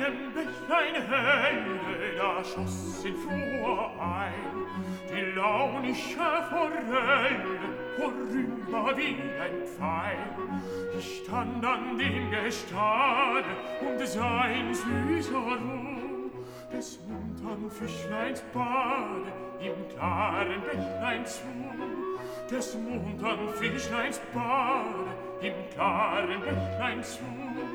einem Bächlein helle, da schoss in Flur ein die launische Forelle vorüber wie ein Pfeil. Ich stand an dem Gestade und sah in süßer Ruh des muntern Fischleins Bade im klaren Bächlein zu, des muntern Fischleins Bade im klaren Bächlein zu.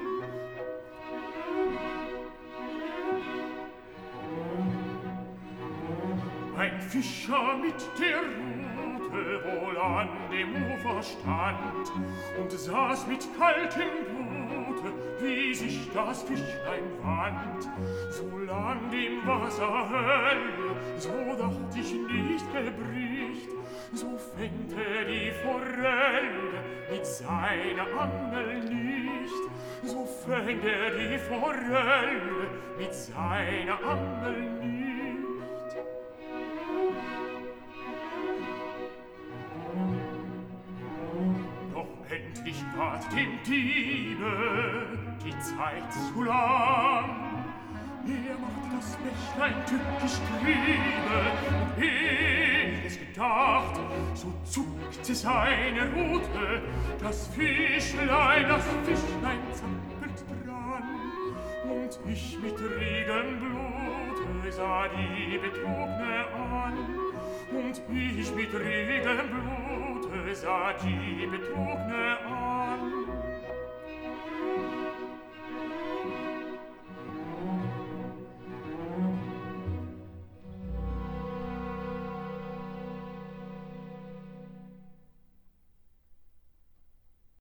Ein Fischer mit der Rute wohl an dem Ufer stand und saß mit kaltem Blute, wie sich das Fischlein wand. Solang dem Wasser Hölle, so dacht ich nicht gebricht, so fängt die Forelle mit seiner Angel nicht, so fängt die Forelle mit seiner Angel nicht. Endlich ward dem Diebe die Zeit zu lang. Macht das Bächlein tückisch Triebe, und ehe es gedacht, so zuckte seine Rute, das Fischlein zappelt dran. Und ich mit regem Blute sah die Betrugne an, und ich mit regem Blute sah die Betrugne an.